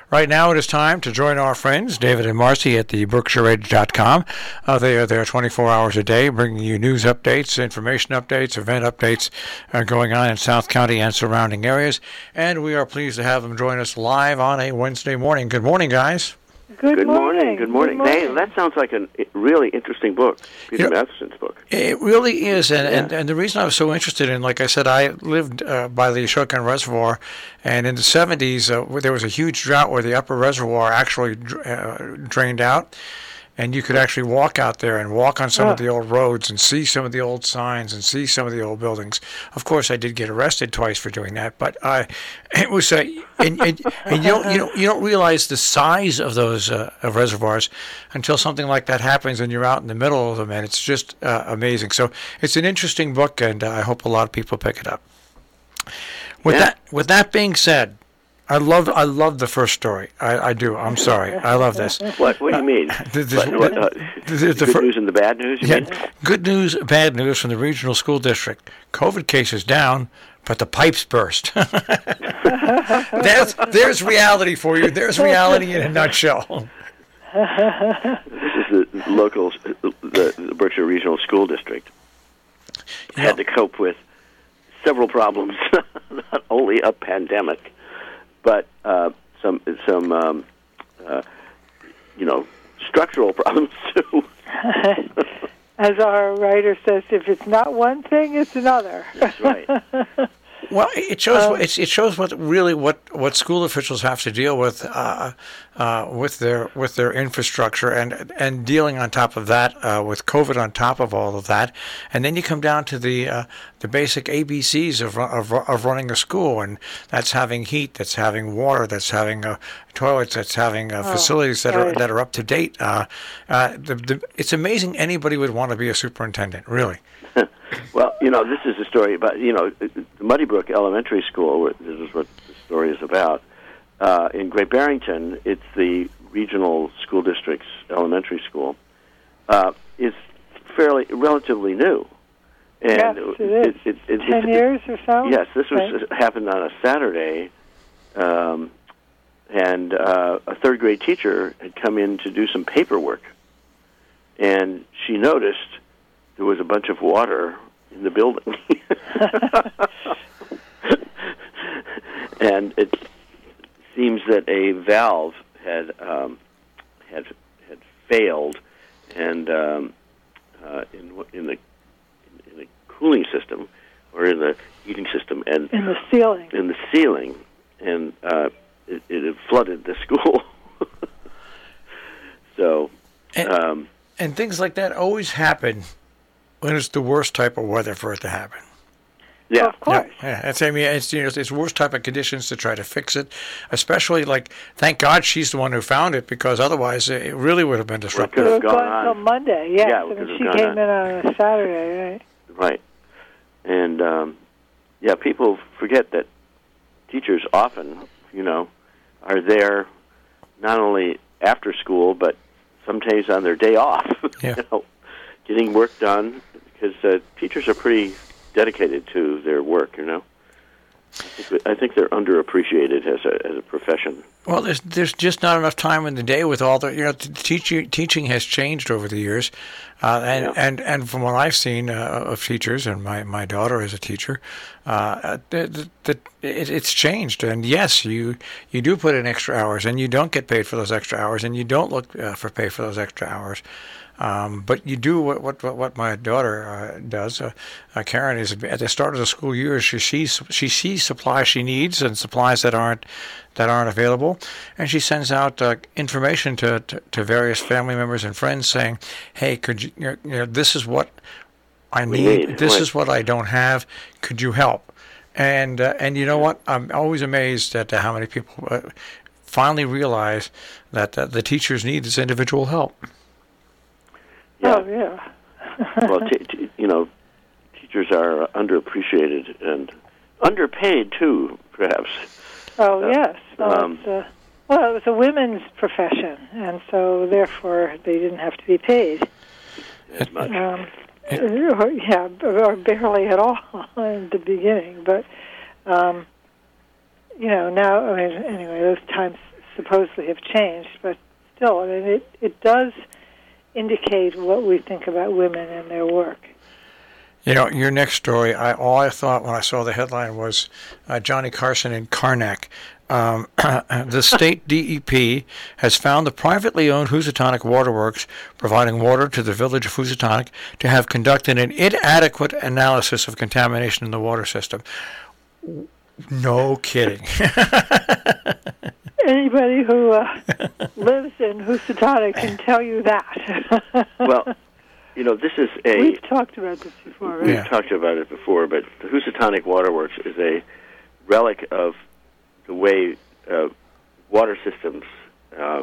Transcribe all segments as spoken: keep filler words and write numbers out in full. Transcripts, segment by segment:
Right now it is time to join our friends, David and Marcy at the Berkshire Edge dot com. Uh, they are there twenty-four hours a day, bringing you news updates, information updates, event updates uh, going on in South County and surrounding areas. And we are pleased to have them join us live on a Wednesday morning. Good morning, guys. Good, Good morning. morning. Good morning. Good morning. Hey, that sounds like a really interesting book, Peter You know, Matheson's book. It really is, and, Yeah. and, and the reason I was so interested in, like I said, I lived uh, by the Ashokan Reservoir, and in the seventies, uh, there was a huge drought where the upper reservoir actually uh, drained out, and you could actually walk out there and walk on some Oh. of the old roads and see some of the old signs and see some of the old buildings. Of course, I did get arrested twice for doing that, but uh, it was, uh, and, and, and you don't, you don't, you don't realize the size of those uh, of reservoirs until something like that happens and you're out in the middle of them, and it's just uh, amazing. So it's an interesting book, and uh, I hope a lot of people pick it up. With Yeah. that, with that being said, I love, I love the first story. I, I do. I'm sorry. I love this. What? What do you mean? The- the- What, what, uh, the- the- the good fir- news and the bad news? You Yeah, mean? good news, bad news from the regional school district. COVID cases down, but the pipes burst. there's, there's reality for you. There's reality in a nutshell. This is the local, the, the Berkshire Regional School District. You Had know, to cope with several problems, not only a pandemic, but uh, some some um, uh, you know structural problems too. As our writer says, if it's not one thing, it's another. That's right. Well, it shows. Um, it's, it shows what really what, what school officials have to deal with uh, uh, with their with their infrastructure, and and dealing on top of that uh, with COVID on top of all of that, and then you come down to the uh, the basic A B Cs of, of of running a school, and that's having heat, that's having water, that's having uh, toilets, that's having uh, Oh, facilities that are right. that are up to date. Uh, uh, the, the, it's amazing anybody would want to be a superintendent, really. Well, you know, this is a story about, you know, the Muddy Brook Elementary School, where this is what the story is about. Uh, in Great Barrington, it's the regional school district's elementary school. Uh, is fairly, relatively new. And Yes, it is. It, it, it, Ten it, years or so? Yes, this was Right. happened on a Saturday, um, and uh, a third grade teacher had come in to do some paperwork, and she noticed there was a bunch of water in the building. And it seems that a valve had um, had had failed, and um, uh, in in the in the cooling system or in the heating system, and In the ceiling. in the ceiling, and uh, it, it had flooded the school. So. And, Um, and things like that always happen when it's the worst type of weather for it to happen. yeah. Of course. Yeah, yeah. That's, I mean, it's, you know, it's worst type of conditions to try to fix it. Especially, like, thank God she's the one who found it, because otherwise it really would have been Well, it disruptive. could It have was gone going on. until Monday, yes. Yeah, it I could mean, have she gone came on. in on a Saturday, right? Right. And, um, yeah, people forget that teachers often, you know, are there not only after school, but sometimes on their day off, Yeah. you know, getting work done, because uh, teachers are pretty dedicated to their work, you know. I think, I think they're underappreciated as a as a profession. Well, there's there's just not enough time in the day with all the, you know, t- teaching teaching has changed over the years, uh, and, Yeah. and and from what I've seen uh, of teachers, and my, my daughter is a teacher, uh, that that it, it's changed. And yes, you you do put in extra hours, and you don't get paid for those extra hours, and you don't look uh, for pay for those extra hours. Um, but you do what what what, what my daughter uh, does. Uh, uh, Karen is at the start of the school year. She sees she sees supplies she needs and supplies that aren't that aren't available, and she sends out uh, information to, to to various family members and friends saying, "Hey, could you, you know, this is what I We need. need, This right. is what I don't have. Could you help?" And uh, and you know what? I'm always amazed at how many people uh, finally realize that uh, the teachers need this individual help. Yeah. Oh, yeah. Well, t- t- you know, teachers are underappreciated and underpaid too, perhaps. Oh, Uh, yes. Well, um, it's, uh, well, it was a women's profession, and so therefore they didn't have to be paid. As much. Um, yeah, or barely at all in the beginning. But, um, you know, now, I mean, anyway, those times supposedly have changed, but still, I mean, it, it does indicate what we think about women and their work. You know, your next story, I, all I thought when I saw the headline was uh, Johnny Carson in Karnak. Um, the state D E P has found the privately owned Housatonic Waterworks providing water to the village of Housatonic to have conducted an inadequate analysis of contamination in the water system. No kidding. Anybody who uh, lives in Housatonic can tell you that. Well, you know, this is a... We've talked about this before, right? We've Yeah. talked about it before, but the Housatonic Waterworks is a relic of the way uh, water systems uh,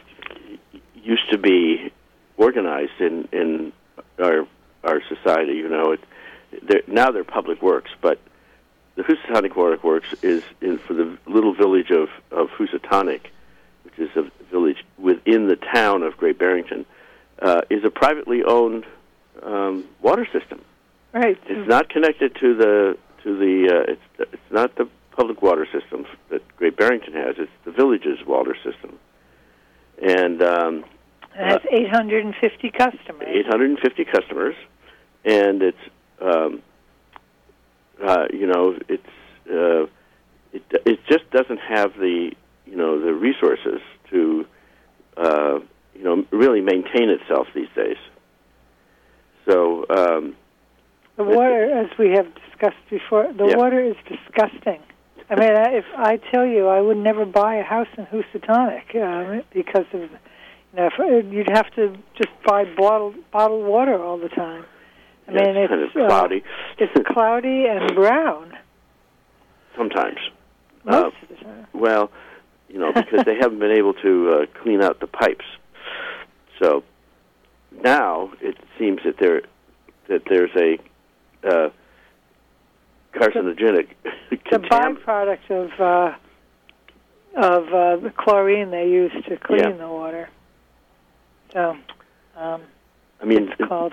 used to be organized in, in our our society. You know, it, they're, now they're public works, but the Housatonic Waterworks is in for the little village of, of Housatonic, which is a village within the town of Great Barrington, uh, is a privately owned um, water system. Right. It's not connected to the to the. Uh, it's it's not the public water system that Great Barrington has. It's the village's water system, and um, it has eight hundred fifty customers. eight hundred fifty customers, and it's um, uh, you know it's uh, it it just doesn't have the you know the resources to uh, you know really maintain itself these days. So. Um, The water, as we have discussed before, the Yeah. water is disgusting. I mean, I- if I tell you, I would never buy a house in Housatonic uh, because of, you know, if, you'd have to just buy bottled bottled water all the time. I yeah, mean, it's, it's kind of cloudy. Uh, it's cloudy and brown Sometimes. most Uh, of the time. Well, you know, because they haven't been able to uh, clean out the pipes. So now it seems that there that there's a uh, carcinogenic The contam- byproduct of uh, of uh, the chlorine they use to clean Yeah. the water. So um, I mean, it's called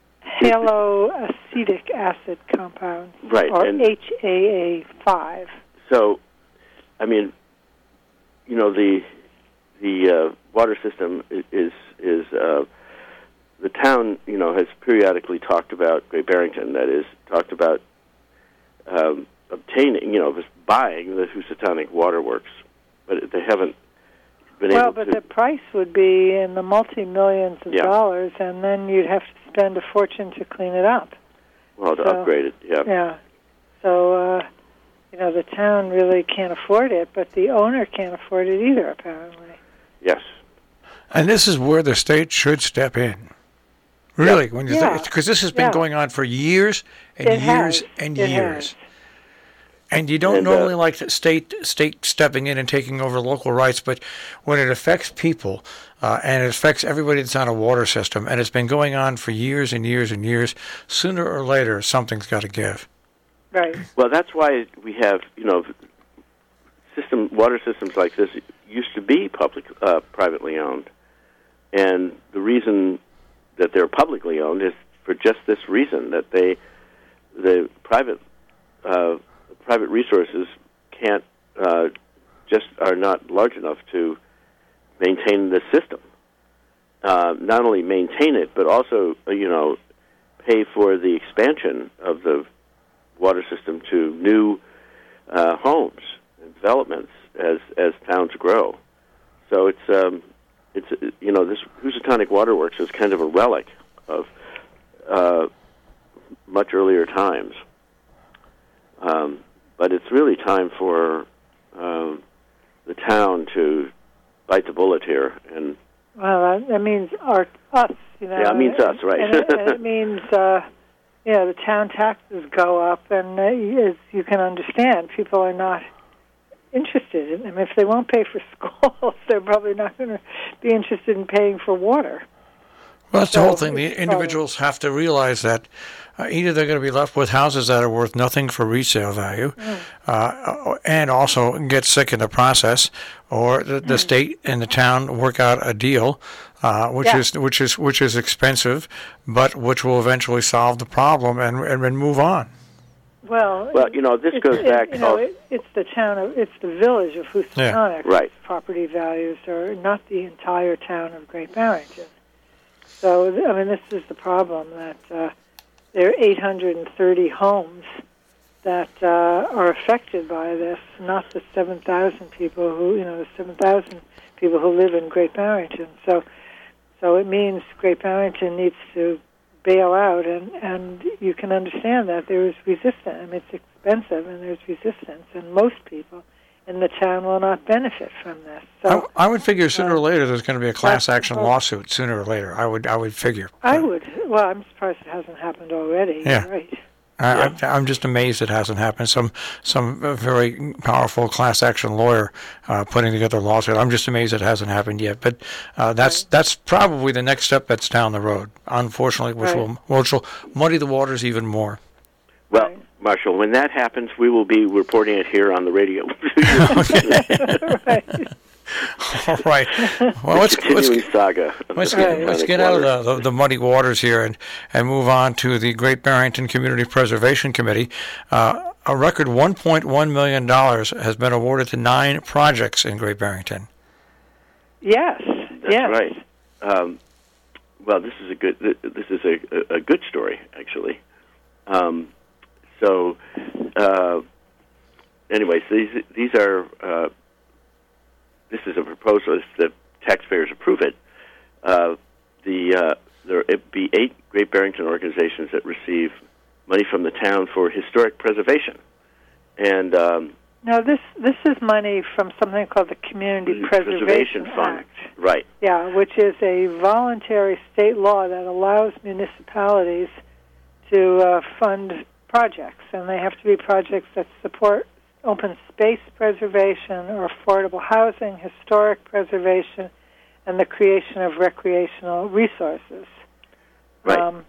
haloacetic acid compound, right, or and H A A five. so I mean, you know, the the uh, water system i- is is uh, the town, you know, has periodically talked about Great Barrington. That is, talked about um, obtaining, you know, just buying the Housatonic Waterworks, but they haven't been Well, able but to. the price would be in the multi-millions of Yeah. dollars, and then you'd have to spend a fortune to clean it up. well, to so- upgrade it, yeah. Yeah. So, uh, you know, the town really can't afford it, but the owner can't afford it either, apparently. Yes. And this is where the state should step in. Really, when you Yeah. because this has been Yeah. going on for years and It years has. and It years. has. And you don't And, uh, normally like the state state stepping in and taking over local rights, but when it affects people uh, and it affects everybody that's on a water system, and it's been going on for years and years and years, sooner or later something's got to give. Right. Well, that's why we have, you know, system water systems like this used to be public, uh, privately owned, and the reason that they're publicly owned is for just this reason, that they, the private, uh, private resources can't, uh, just are not large enough to maintain the system. Uh, not only maintain it, but also, uh, you know, pay for the expansion of the water system to new uh, homes and developments as as towns grow. So it's um, it's you know this Housatonic Waterworks is kind of a relic of uh, much earlier times. Um, but it's really time for um, the town to bite the bullet here and. Well, that, that means our, us, you know. Yeah, it means us, right. And it, and it means, uh, you know, the town taxes go up, and uh, as you can understand, people are not interested in them. If they won't pay for schools, they're probably not going to be interested in paying for water. Well, that's the whole So thing. The it's individuals have to realize that uh, either they're going to be left with houses that are worth nothing for resale value, Mm. uh, and also get sick in the process, or the, the Mm. state and the town work out a deal, uh, which Yeah. is which is which is expensive, but which will eventually solve the problem and and, and move on. Well, Well, you know, this it, goes it, back. You know, also, it, it's the town of, it's the village of Housatonic. Yeah. Right. Property values are not the entire town of Great Barrington. So, I mean, this is the problem that uh, there are eight hundred thirty homes that uh, are affected by this, not the seven thousand people who, you know, the seven thousand people who live in Great Barrington. So, so it means Great Barrington needs to bail out, and, and you can understand that there is resistance. I mean, it's expensive, and there's resistance, and most people in the town will not benefit from this. So I, I would figure sooner uh, or later there's going to be a class action well, lawsuit. Sooner or later, I would I would figure. I would. Well, I'm surprised it hasn't happened already. Yeah. You're right. I, Yeah. I, I'm just amazed it hasn't happened. Some some uh, very powerful class action lawyer uh, putting together a lawsuit. I'm just amazed it hasn't happened yet. But uh, that's Right. that's probably the next step that's down the road. Unfortunately, which Right. will which will muddy the waters even more. well, Right. Marshall, when that happens, we will be reporting it here on the radio. Right. All right. Well, let's let's Continuing saga. of Let's the get, Right. let's Housatonic get out of water. the, the, the muddy waters here and, and move on to the Great Barrington Community Preservation Committee. Uh, a record one point one million dollars has been awarded to nine projects in Great Barrington. Yes. That's yes. right. Um, well, this is a good. This is a, a good story, actually. Um, so, uh, anyways, these these are. Uh, this is a proposal. If the taxpayers approve it, uh, the uh, there it be eight Great Barrington organizations that receive money from the town for historic preservation, and um, No, this this is money from something called the Community Preservation, Fund. Act. Right. Yeah, which is a voluntary state law that allows municipalities to uh, fund projects, and they have to be projects that support open space preservation or affordable housing, historic preservation, and the creation of recreational resources. Right. Um,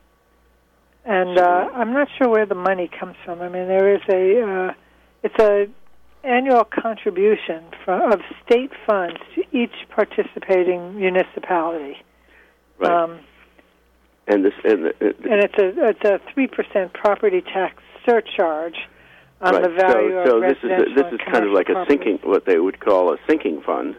and uh, I'm not sure where the money comes from. I mean, there is a uh, it's a annual contribution from, of state funds to each participating municipality. Right. Um, and this and, the, and it's a it's a three percent property tax surcharge on right. the value so, of so this is residential a, this and is kind of like a commercial sinking, what they would call a sinking fund,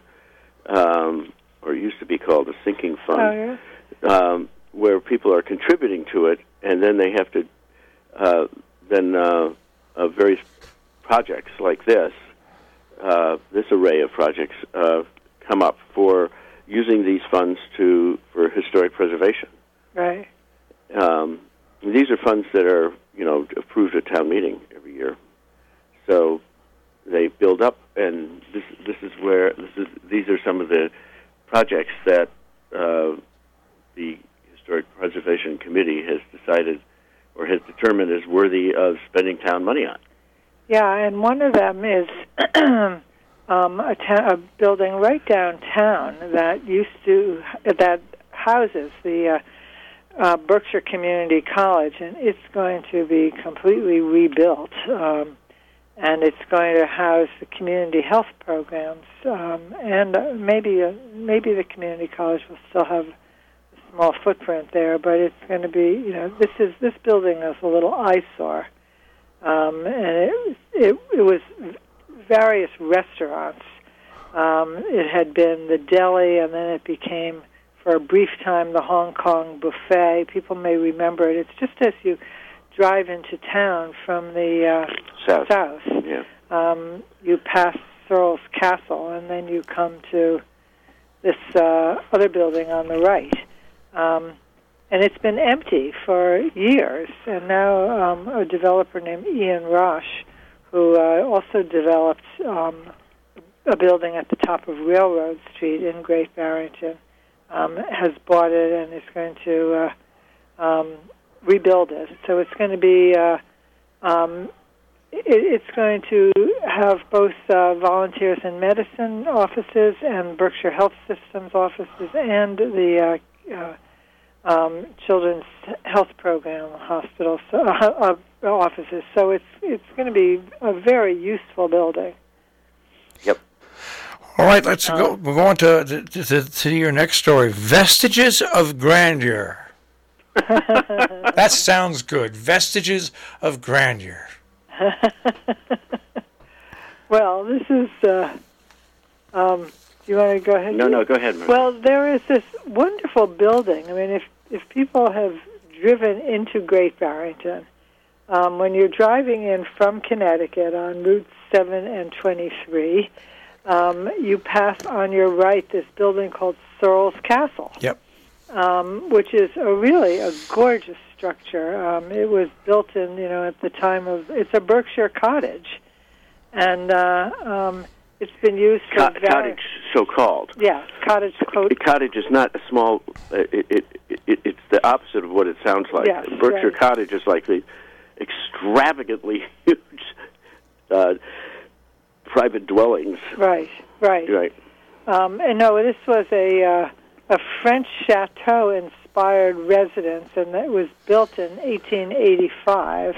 um, or used to be called a sinking fund, properties. Oh, um, where people are contributing to it, and then they have to uh, then uh, uh, various projects like this, uh, this array of projects uh, come up for using these funds to for historic preservation. yeah. Right. Um, these are funds that are, you know, approved at town meeting every year. So they build up, and this this is where this is. These are some of the projects that uh, the Historic Preservation Committee has decided or has determined is worthy of spending town money on. Yeah, and one of them is um, a, ta- a building right downtown that used to that houses the uh, uh, Berkshire Community College, and it's going to be completely rebuilt, um, and it's going to house the community health programs, um, and uh, maybe uh, maybe the community college will still have a small footprint there, but it's going to be, you know, this is this building is a little eyesore. Um, and it, it it was various restaurants. Um, it had been the deli, and then it became, for a brief time, the Hong Kong buffet. People may remember it. It's just as you drive into town from the uh, South. south. Yeah. Um, you pass Searles Castle, and then you come to this uh, other building on the right. Um, And it's been empty for years, and now um, a developer named Ian Roche, who uh, also developed um, a building at the top of Railroad Street in Great Barrington, um, has bought it and is going to uh, um, rebuild it. So it's going to be, uh, um, it, it's going to have both uh, volunteers in medicine offices and Berkshire Health Systems offices and the uh, uh, Um, children's health program hospitals, uh, uh, offices. So it's it's going to be a very useful building. Yep. All right, let's uh, go. We're going to, to, to, to your next story. Vestiges of Grandeur. That sounds good. Vestiges of Grandeur. Well, this is. Uh, um, do you want to go ahead? No, no, go ahead, Maria. Well, there is this wonderful building. I mean, if if people have driven into Great Barrington, um, when you're driving in from Connecticut on Route seven and twenty-three, um, you pass on your right this building called Searles Castle. Yep. Um, which is a really a gorgeous structure. Um, it was built in, you know, at the time of, it's a Berkshire cottage, and uh, um, it's been used for Co- various, cottage, so-called. Yeah, cottage. Co- A cottage is not a small. Uh, it, it, it it's the opposite of what it sounds like. Yes, Berkshire right. Cottage is like the extravagantly huge uh, private dwellings. Right, right. Right. Um, and no, this was a uh, a French chateau-inspired residence, and it was built in eighteen eighty-five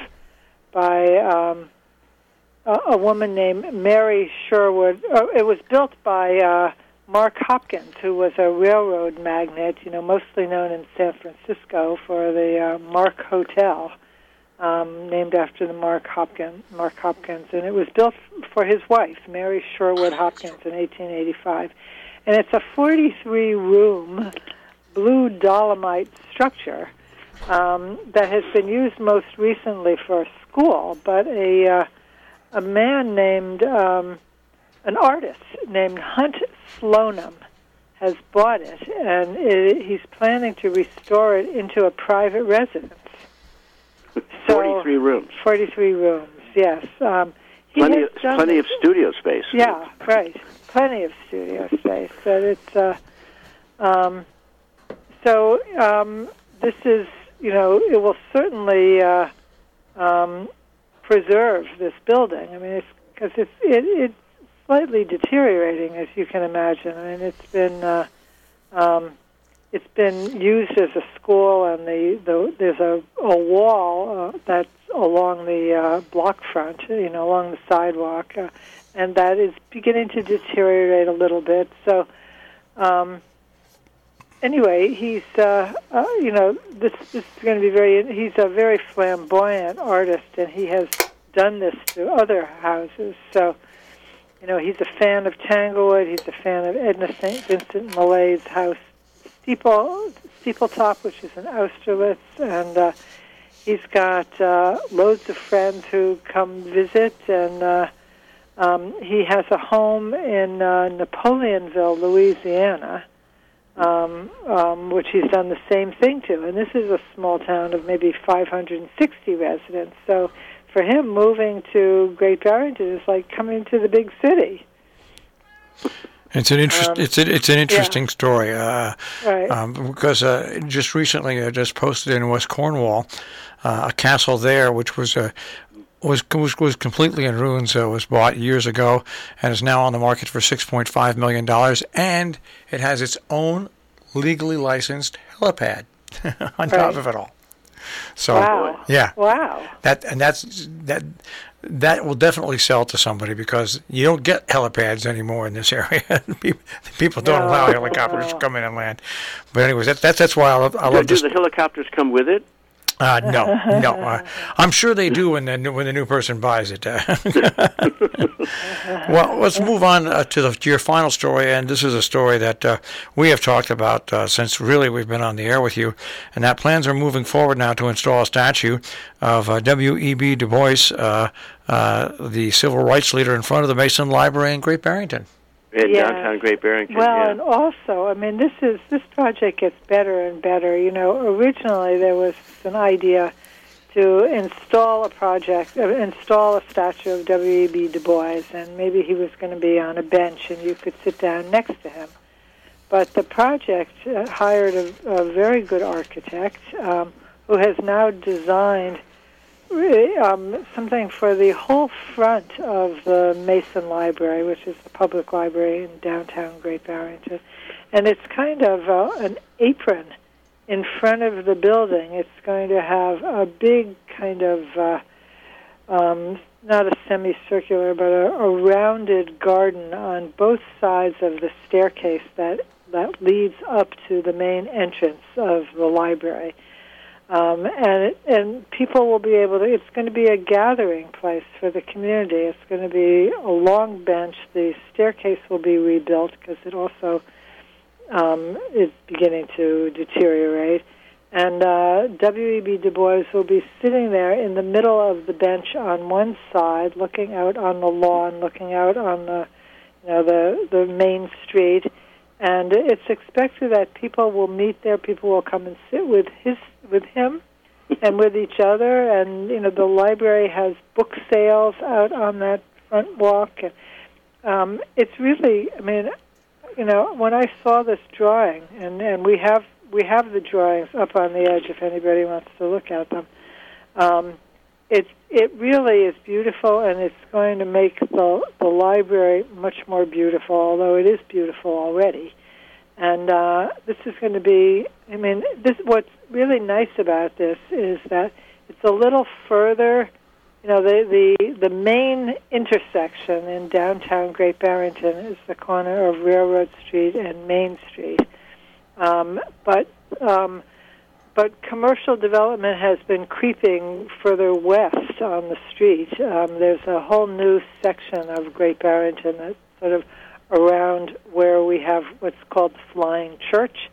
by um, a, a woman named Mary Sherwood. Uh, it was built by uh, Mark Hopkins, who was a railroad magnate, you know, mostly known in San Francisco for the uh, Mark Hotel, um, named after the Mark Hopkins. Mark Hopkins, and it was built for his wife, Mary Sherwood Hopkins, in eighteen eighty-five. And it's a forty-three room blue dolomite structure um, that has been used most recently for a school. But a uh, a man named um, an artist named Hunt Slonim has bought it, and it, he's planning to restore it into a private residence. So, forty-three rooms. Forty-three rooms. Yes. Um, he Plenty, has of, done plenty this. of studio space. Yeah, right. Plenty of studio space. But it's uh, um, so um, this is, you know, it will certainly uh, um, preserve this building. I mean, it's because it's it, it's slightly deteriorating, as you can imagine. I mean, it's been uh, um, it's been used as a school, and the, the there's a a wall uh, that's along the uh, block front, you know, along the sidewalk. Uh, and that is beginning to deteriorate a little bit. So, um, anyway, he's, uh, uh, you know, this, this is going to be very, he's a very flamboyant artist, and he has done this to other houses. So, you know, he's a fan of Tanglewood, he's a fan of Edna Saint Vincent Millay's house, Steeple, Steepletop, which is in Austerlitz, and uh, he's got uh, loads of friends who come visit, and uh, Um, he has a home in uh, Napoleonville, Louisiana, um, um, which he's done the same thing to. And this is a small town of maybe five hundred sixty residents. So for him, moving to Great Barrington is like coming to the big city. It's an interest. Um, it's a, it's an interesting yeah. story. Uh, right. Um, because uh, just recently, I just posted in West Cornwall uh, a castle there, which was a. Was, was was completely in ruins. Uh, was bought years ago and is now on the market for six point five million dollars, and it has its own legally licensed helipad on right. top of it all. So wow. yeah, wow. That and that's that that will definitely sell to somebody, because you don't get helipads anymore in this area. People don't No, allow helicopters no. to come in and land. But anyways, that, that's that's why I love I Do, love do this. the helicopters come with it? Uh, no, no. Uh, I'm sure they do when the new, when the new person buys it. Well, let's move on uh, to, the, to your final story, and this is a story that uh, we have talked about uh, since really we've been on the air with you, and that plans are moving forward now to install a statue of uh, W E B Du Bois, uh, uh, the civil rights leader, in front of the Mason Library in Great Barrington. In Yeah. downtown Great Barrington. Well, yeah. and also, I mean, this is this project gets better and better. You know, originally there was an idea to install a project, uh, install a statue of W E B Du Bois, and maybe he was going to be on a bench and you could sit down next to him. But the project uh, hired a, a very good architect um, who has now designed really, um, something for the whole front of the Mason Library, which is the public library in downtown Great Barrington. And it's kind of uh, an apron in front of the building. It's going to have a big kind of, uh, um, not a semicircular, but a, a rounded garden on both sides of the staircase that, that leads up to the main entrance of the library. Um, and it, and people will be able to, it's going to be a gathering place for the community. It's going to be a long bench. The staircase will be rebuilt because it also um, is beginning to deteriorate. And uh, W E B Du Bois will be sitting there in the middle of the bench on one side, looking out on the lawn, looking out on the, you know, the, the main street. And it's expected that people will meet there. People will come and sit with his, with him, and with each other. And you know, the library has book sales out on that front walk. And, um, it's really, I mean, you know, when I saw this drawing, and, and we have we have the drawings up on the edge if anybody wants to look at them. Um, it it really is beautiful, and it's going to make the the library much more beautiful, although it is beautiful already. And uh, this is going to be, I mean, this what's really nice about this is that it's a little further, you know, the, the, the main intersection in downtown Great Barrington is the corner of Railroad Street and Main Street. Um, but um, but commercial development has been creeping further west on the street. Um, there's a whole new section of Great Barrington that's sort of around where we have what's called the Flying Church.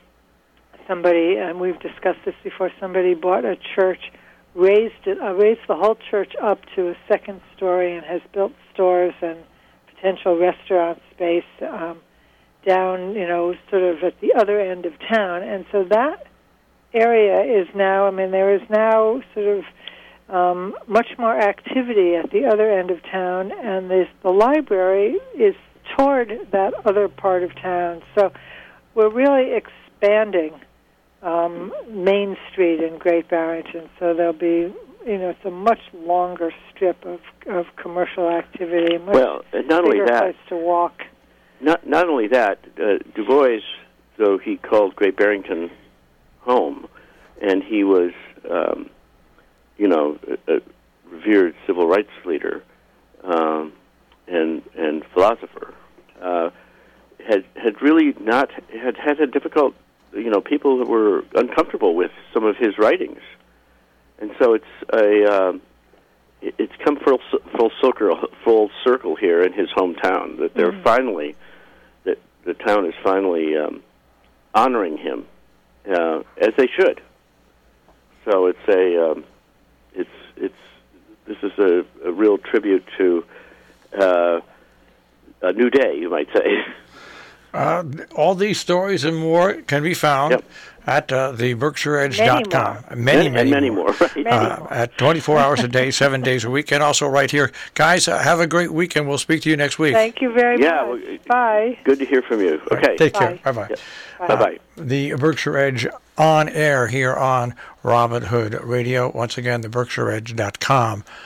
Somebody, and we've discussed this before, somebody bought a church, raised it, uh, raised the whole church up to a second story and has built stores and potential restaurant space um, down, you know, sort of at the other end of town. And so that area is now, I mean, there is now sort of um, much more activity at the other end of town, and this, the library is toward that other part of town. So we're really expanding um, Main Street in Great Barrington. So there'll be, you know, it's a much longer strip of, of commercial activity, a much well, not only bigger that, place to walk. Not not only that, uh, Du Bois, though he called Great Barrington home, and he was, um, you know, a, a revered civil rights leader um, and and philosopher, uh, had had really not had had a difficult, you know, people that were uncomfortable with some of his writings, and so it's a um, it, it's come full full circle full circle here in his hometown that they're mm-hmm. finally. The town is finally um, honoring him, uh, as they should. So it's a, um, it's it's this is a, a real tribute to uh, a new day, you might say. Uh, all these stories and more can be found yep. at uh, the Berkshire Edge dot com. Many, many, many, many more. more. Right? Many uh, more. At twenty-four hours a day, seven days a week, and also right here. Guys, uh, have a great weekend. We'll speak to you next week. Thank you very yeah, much. well, Bye. Good to hear from you. All Okay. Right, take Bye. care. Bye-bye. Yeah. Bye. Bye-bye. Uh, the Berkshire Edge on air here on Robin Hood Radio. Once again, the Berkshire Edge dot com.